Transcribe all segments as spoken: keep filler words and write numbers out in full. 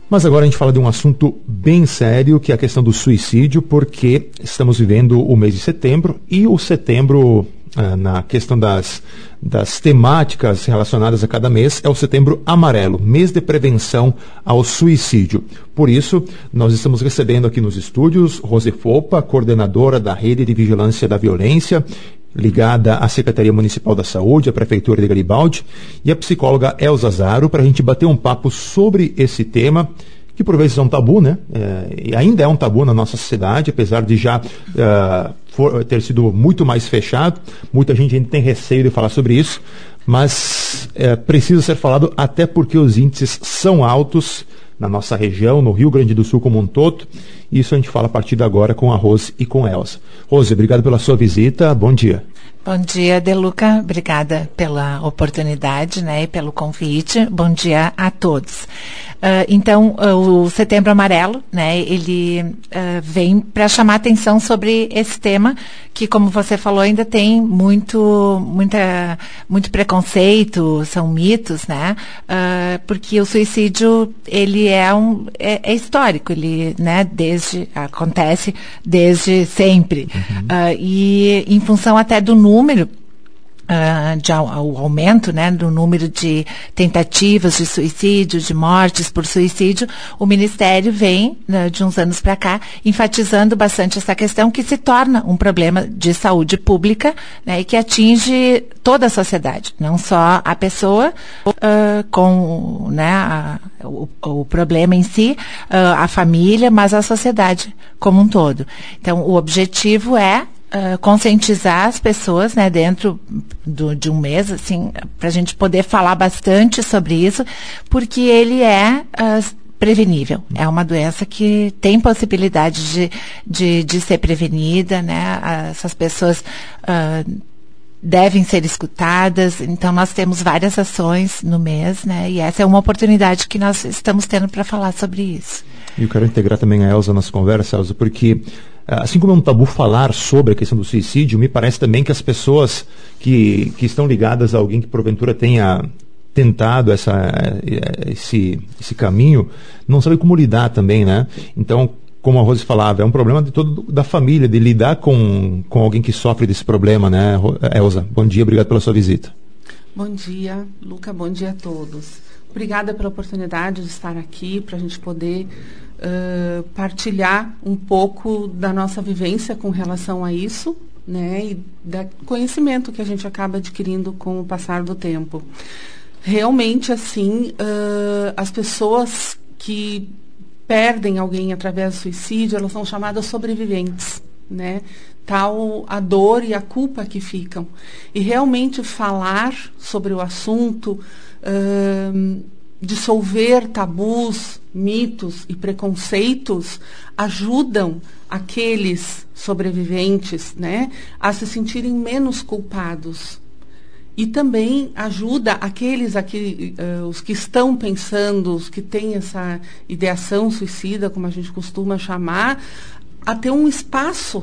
Mas agora a gente fala de um assunto bem sério, que é a questão do suicídio, porque estamos vivendo o mês de setembro e o setembro, ah, na questão das, das temáticas relacionadas a cada mês, é o Setembro Amarelo, mês de prevenção ao suicídio. Por isso, nós estamos recebendo aqui nos estúdios Rose Fopa, coordenadora da Rede de Vigilância da Violência, ligada à Secretaria Municipal da Saúde, à Prefeitura de Garibaldi, e a psicóloga Elza Zaro, para a gente bater um papo sobre esse tema, que por vezes é um tabu, né? É, e ainda é um tabu na nossa sociedade, apesar de já uh, for, ter sido muito mais fechado. Muita gente ainda tem receio de falar sobre isso, mas é, precisa ser falado até porque os índices são altos na nossa região, no Rio Grande do Sul como um todo. Isso a gente fala a partir de agora com a Rose e com a Elza. Rose, obrigado pela sua visita. Bom dia. Bom dia, Deluca. Obrigada pela oportunidade, né, e pelo convite. Bom dia a todos. Uh, então, uh, o Setembro Amarelo, né, ele uh, vem para chamar atenção sobre esse tema que, como você falou, ainda tem muito, muita, muito preconceito, são mitos, né, uh, porque o suicídio, ele é, um, é, é histórico, ele, né, desde, acontece desde sempre. Uhum. Uh, e em função até do número, Uh, de, o aumento, né, do número de tentativas de suicídio, de mortes por suicídio, o Ministério vem, né, de uns anos para cá, enfatizando bastante essa questão que se torna um problema de saúde pública, né, e que atinge toda a sociedade, não só a pessoa uh, com, né, a, o, o problema em si, uh, a família, mas a sociedade como um todo. Então, o objetivo é Uh, conscientizar as pessoas, né, dentro do, de um mês, assim, para a gente poder falar bastante sobre isso, porque ele é uh, prevenível. É uma doença que tem possibilidade de, de, de ser prevenida, né, essas pessoas uh, devem ser escutadas. Então, nós temos várias ações no mês, né, e essa é uma oportunidade que nós estamos tendo para falar sobre isso. E eu quero integrar também a Elza nessa conversa, Elza, porque assim como é um tabu falar sobre a questão do suicídio, me parece também que as pessoas que, que estão ligadas a alguém que porventura tenha tentado essa, esse, esse caminho, não sabem como lidar também, né? Então, como a Rose falava, é um problema de todo, da família, de lidar com, com alguém que sofre desse problema, né? Elza, bom dia, obrigado pela sua visita. Bom dia, Luca, bom dia a todos. Obrigada pela oportunidade de estar aqui para a gente poder uh, partilhar um pouco da nossa vivência com relação a isso, né, e do conhecimento que a gente acaba adquirindo com o passar do tempo. Realmente, assim, uh, as pessoas que perdem alguém através do suicídio, elas são chamadas sobreviventes, né? Tal a dor e a culpa que ficam. E realmente falar sobre o assunto, Uh, dissolver tabus, mitos e preconceitos ajudam aqueles sobreviventes, né, a se sentirem menos culpados. E também ajuda aqueles aqui, uh, os que estão pensando, os que têm essa ideação suicida, como a gente costuma chamar, a ter um espaço,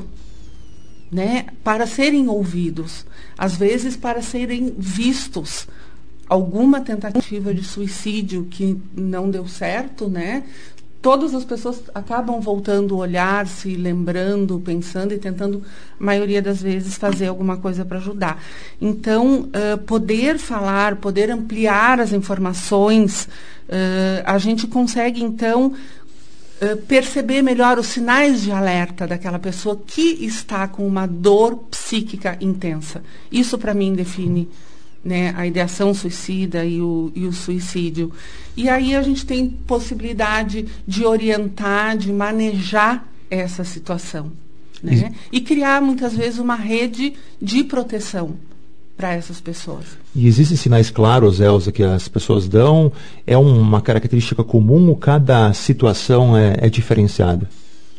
né, para serem ouvidos, às vezes para serem vistos. Alguma tentativa de suicídio que não deu certo, né? Todas as pessoas acabam voltando o olhar, se lembrando, pensando e tentando, a maioria das vezes, fazer alguma coisa para ajudar. Então, uh, poder falar, poder ampliar as informações, uh, a gente consegue, então, uh, perceber melhor os sinais de alerta daquela pessoa que está com uma dor psíquica intensa. Isso, para mim, define, né, a ideação suicida e o, e o suicídio. E aí a gente tem possibilidade de orientar, de manejar essa situação, né? E criar, muitas vezes, uma rede de proteção para essas pessoas. E existem sinais claros, Elza, que as pessoas dão? É uma característica comum ou cada situação é, é diferenciada?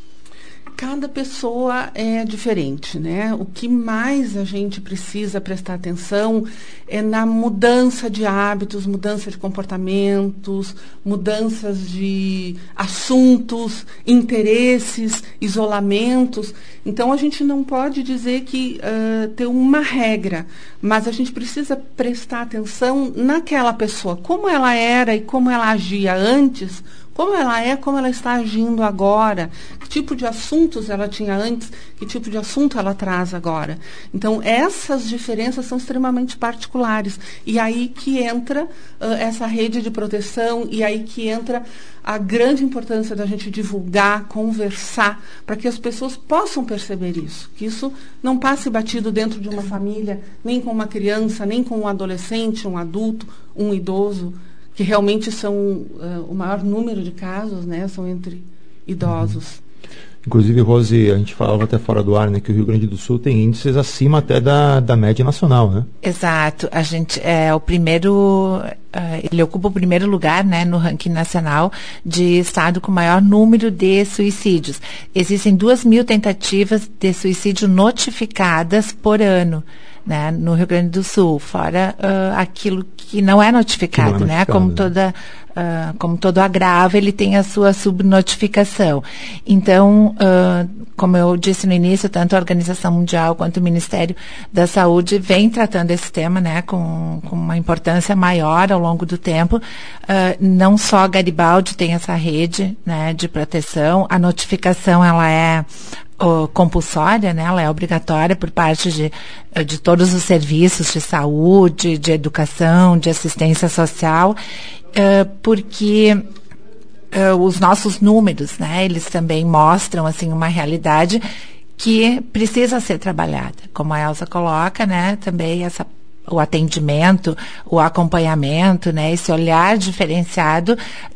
Cada pessoa é diferente, né? O que mais a gente precisa prestar atenção é na mudança de hábitos, mudança de comportamentos, mudanças de assuntos, interesses, isolamentos. Então, a gente não pode dizer que uh, tem uma regra, mas a gente precisa prestar atenção naquela pessoa, como ela era e como ela agia antes, como ela é, como ela está agindo agora, que tipo de assuntos ela tinha antes, que tipo de assunto ela traz agora. Então, essas diferenças são extremamente particulares. E aí que entra uh, essa rede de proteção, e aí que entra a grande importância da gente divulgar, conversar, para que as pessoas possam perceber isso, que isso não passe batido dentro de uma família, nem com uma criança, nem com um adolescente, um adulto, um idoso, que realmente são uh, o maior número de casos, né, são entre idosos. Inclusive, Rose, a gente falava até fora do ar, né, que o Rio Grande do Sul tem índices acima até da, da média nacional, né? Exato. A gente é o primeiro, uh, ele ocupa o primeiro lugar, né, no ranking nacional de estado com maior número de suicídios. Existem duas mil tentativas de suicídio notificadas por ano, né, no Rio Grande do Sul, fora uh, aquilo que não é notificado, não é né, notificado, como né? toda Uh, como todo agravo, ele tem a sua subnotificação. Então, uh, como eu disse no início, tanto a Organização Mundial quanto o Ministério da Saúde vem tratando esse tema, né, com, com uma importância maior ao longo do tempo. Uh, não só Garibaldi tem essa rede, né, de proteção, a notificação ela é uh, compulsória, né, ela é obrigatória por parte de, de todos os serviços de saúde, de educação, de assistência social. Uh, porque uh, os nossos números, né, eles também mostram assim uma realidade que precisa ser trabalhada, como a Elza coloca, né, também essa, o atendimento, o acompanhamento, né, esse olhar diferenciado,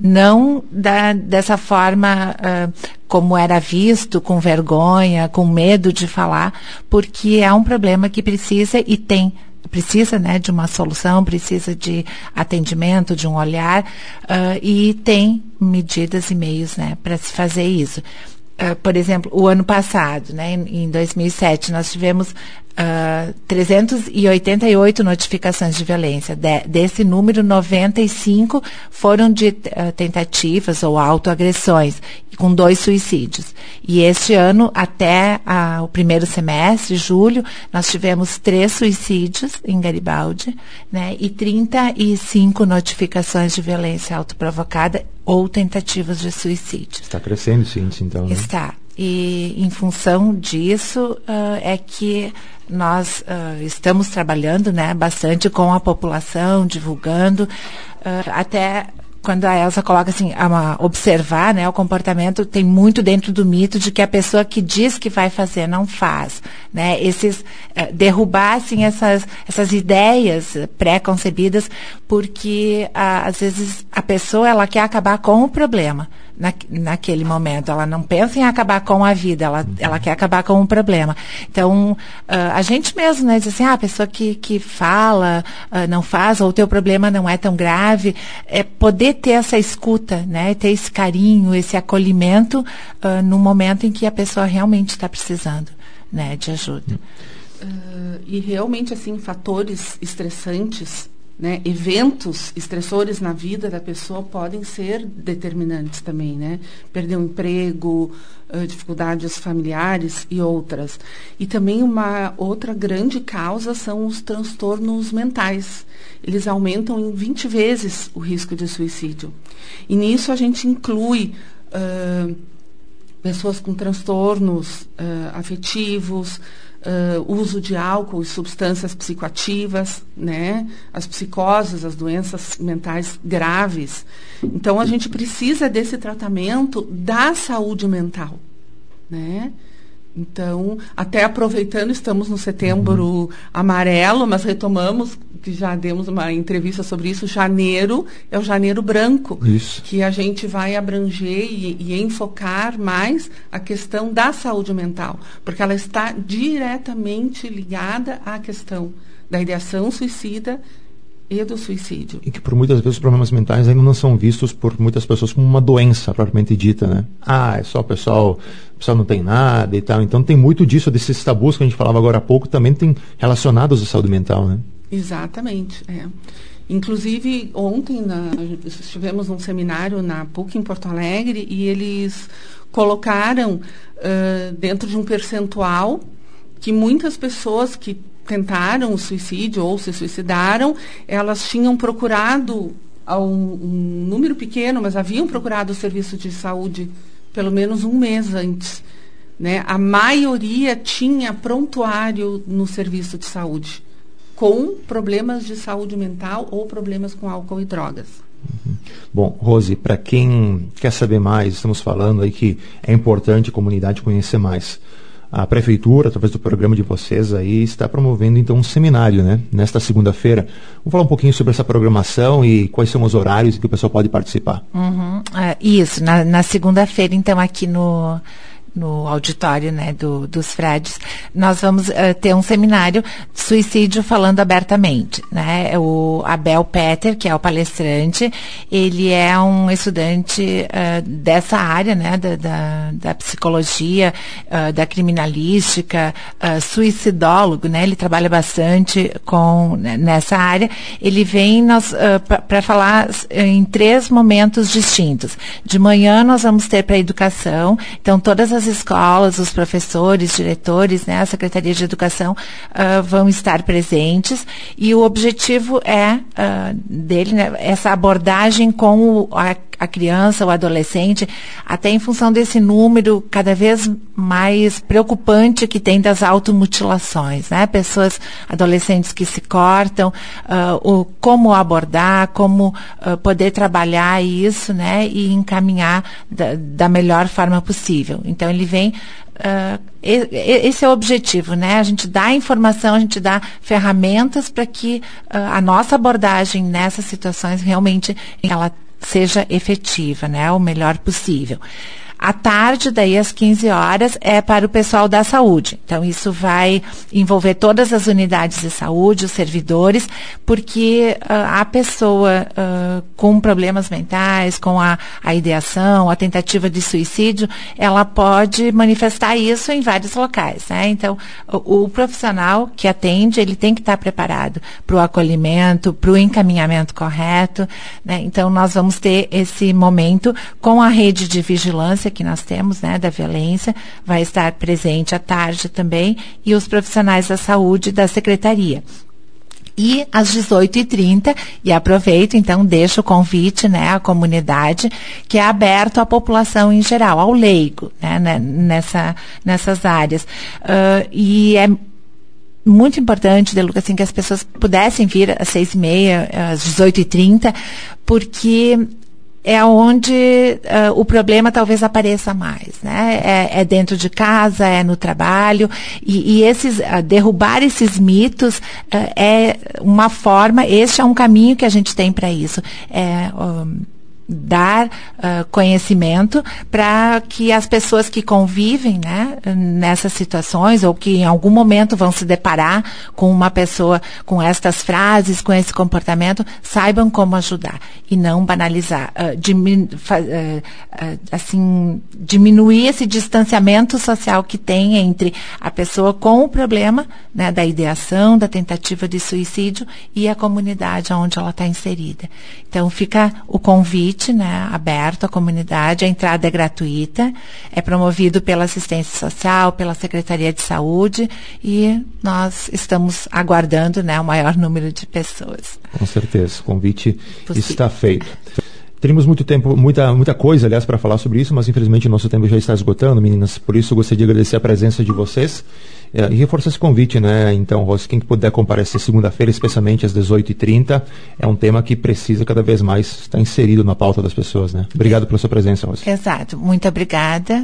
não da, dessa forma uh, como era visto, com vergonha, com medo de falar, porque é um problema que precisa e tem precisa, né, de uma solução, precisa de atendimento, de um olhar, uh, e tem medidas e meios, né, para se fazer isso. Uh, por exemplo, o ano passado, né, em, em dois mil e sete, nós tivemos uh, trezentas e oitenta e oito notificações de violência. De, desse número, noventa e cinco foram de uh, tentativas ou autoagressões, com dois suicídios. E este ano, até uh, o primeiro semestre, julho, nós tivemos três suicídios em Garibaldi, né, e trinta e cinco notificações de violência autoprovocada ou tentativas de suicídio. Está crescendo esse índice, então, né? Está. E em função disso uh, é que nós uh, estamos trabalhando, né, bastante com a população, divulgando, uh, até quando a Elza coloca assim, a, a observar, né, o comportamento, tem muito dentro do mito de que a pessoa que diz que vai fazer não faz, né, esses, uh, derrubar, assim, essas, essas ideias pré-concebidas, porque uh, às vezes a pessoa, ela quer acabar com o problema. Na, naquele momento, ela não pensa em acabar com a vida, ela, ela quer acabar com um problema. Então, uh, a gente mesmo, né, diz assim, ah, a pessoa que, que fala, uh, não faz, ou o teu problema não é tão grave, é poder ter essa escuta, né, ter esse carinho, esse acolhimento uh, no momento em que a pessoa realmente está precisando, né, de ajuda. Uh, e realmente, assim, fatores estressantes, né, eventos estressores na vida da pessoa podem ser determinantes também, né? Perder um emprego, uh, dificuldades familiares e outras. E também uma outra grande causa são os transtornos mentais. Eles aumentam em vinte vezes o risco de suicídio. E nisso a gente inclui uh, pessoas com transtornos uh, afetivos, Uh, uso de álcool e substâncias psicoativas, né? As psicoses, as doenças mentais graves. Então, a gente precisa desse tratamento da saúde mental, né? Então, até aproveitando, estamos no Setembro uhum. Amarelo, mas retomamos, que já demos uma entrevista sobre isso, janeiro é o Janeiro Branco, isso. Que a gente vai abranger e, e enfocar mais a questão da saúde mental, porque ela está diretamente ligada à questão da ideação suicida e do suicídio. E que por muitas vezes os problemas mentais ainda não são vistos por muitas pessoas como uma doença propriamente dita, né? Ah, é só o pessoal, o pessoal não tem nada e tal. Então tem muito disso, desses tabus que a gente falava agora há pouco, também tem relacionados à saúde mental, né? Exatamente, é. Inclusive, ontem na, estivemos num seminário na P U C em Porto Alegre e eles colocaram uh, dentro de um percentual que muitas pessoas que tentaram o suicídio ou se suicidaram, elas tinham procurado a um, um número pequeno, mas haviam procurado o serviço de saúde pelo menos um mês antes, né? A maioria tinha prontuário no serviço de saúde, com problemas de saúde mental ou problemas com álcool e drogas. Uhum. Bom, Rose, para quem quer saber mais, estamos falando aí que é importante a comunidade conhecer mais. A Prefeitura, através do programa de vocês, aí está promovendo então um seminário, né? Nesta segunda-feira. Vamos falar um pouquinho sobre essa programação e quais são os horários que o pessoal pode participar. Uhum. É, isso, na, na segunda-feira, então, aqui no... no auditório, né, do, dos frades, nós vamos uh, ter um seminário de suicídio falando abertamente, né? O Abel Peter, que é o palestrante, ele é um estudante uh, dessa área, né, da, da, da psicologia, uh, da criminalística, uh, suicidólogo, né? Ele trabalha bastante com, né, nessa área. Ele vem uh, para falar em três momentos distintos. De manhã nós vamos ter para a educação, então todas as As escolas, os professores, diretores, né, a Secretaria de Educação uh, vão estar presentes, e o objetivo é uh, dele, né, essa abordagem com o, a, a criança, o adolescente, até em função desse número cada vez mais preocupante que tem das automutilações, né, pessoas, adolescentes que se cortam, uh, o, como abordar, como uh, poder trabalhar isso, né, e encaminhar da, da melhor forma possível. Então, ele vem, uh, esse é o objetivo, né? A gente dá informação, a gente dá ferramentas para que uh, a nossa abordagem nessas situações realmente ela seja efetiva, né? O melhor possível. À tarde, daí às quinze horas, é para o pessoal da saúde. Então, isso vai envolver todas as unidades de saúde, os servidores, porque uh, a pessoa uh, com problemas mentais, com a, a ideação, a tentativa de suicídio, ela pode manifestar isso em vários locais, né? Então, o, o profissional que atende, ele tem que estar preparado para o acolhimento, para o encaminhamento correto, né? Então, nós vamos ter esse momento com a rede de vigilância que nós temos, né, da violência, vai estar presente à tarde também, e os profissionais da saúde da secretaria. E às dezoito e trinta, e aproveito, então, deixo o convite, né, à comunidade, que é aberto à população em geral, ao leigo, né, nessa, nessas áreas. Uh, e é muito importante, De Luca, assim, que as pessoas pudessem vir às seis e meia, às dezoito e trinta, porque é onde uh, o problema talvez apareça mais, né? É, é dentro de casa, é no trabalho, e, e esses, uh, derrubar esses mitos uh, é uma forma, este é um caminho que a gente tem para isso. É, um, dar uh, conhecimento para que as pessoas que convivem, né, nessas situações, ou que em algum momento vão se deparar com uma pessoa com estas frases, com esse comportamento, saibam como ajudar e não banalizar, uh, diminu- uh, uh, assim, diminuir esse distanciamento social que tem entre a pessoa com o problema, né, da ideação, da tentativa de suicídio, e a comunidade onde ela está inserida. Então, fica o convite, né, aberto à comunidade, a entrada é gratuita, é promovido pela assistência social, pela Secretaria de Saúde, e nós estamos aguardando, né, o maior número de pessoas. Com certeza, o convite Possível. Está feito. Teríamos muito tempo, muita, muita coisa, aliás, para falar sobre isso, mas infelizmente o nosso tempo já está esgotando, meninas. Por isso, eu gostaria de agradecer a presença de vocês é, e reforçar esse convite, né? Então, Rose, quem puder comparecer segunda-feira, especialmente às dezoito e trinta, é um tema que precisa cada vez mais estar inserido na pauta das pessoas, né? Obrigado pela sua presença, Rose. Exato. Muito obrigada.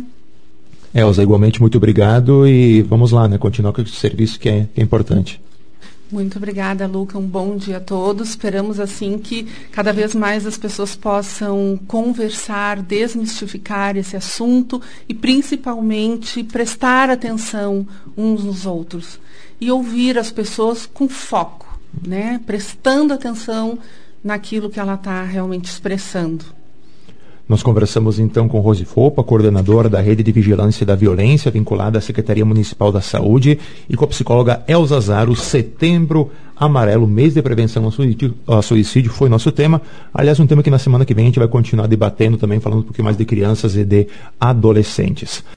Elza, igualmente, muito obrigado, e vamos lá, né? Continuar com esse serviço que é, que é importante. Muito obrigada, Luca. Um bom dia a todos. Esperamos, assim, que cada vez mais as pessoas possam conversar, desmistificar esse assunto e, principalmente, prestar atenção uns nos outros e ouvir as pessoas com foco, né? Prestando atenção naquilo que ela está realmente expressando. Nós conversamos então com Rose Fopa, coordenadora da Rede de Vigilância da Violência, vinculada à Secretaria Municipal da Saúde, e com a psicóloga Elza Zaro. Setembro Amarelo, mês de prevenção ao suicídio, ao suicídio, foi nosso tema. Aliás, um tema que na semana que vem a gente vai continuar debatendo também, falando um pouquinho mais de crianças e de adolescentes.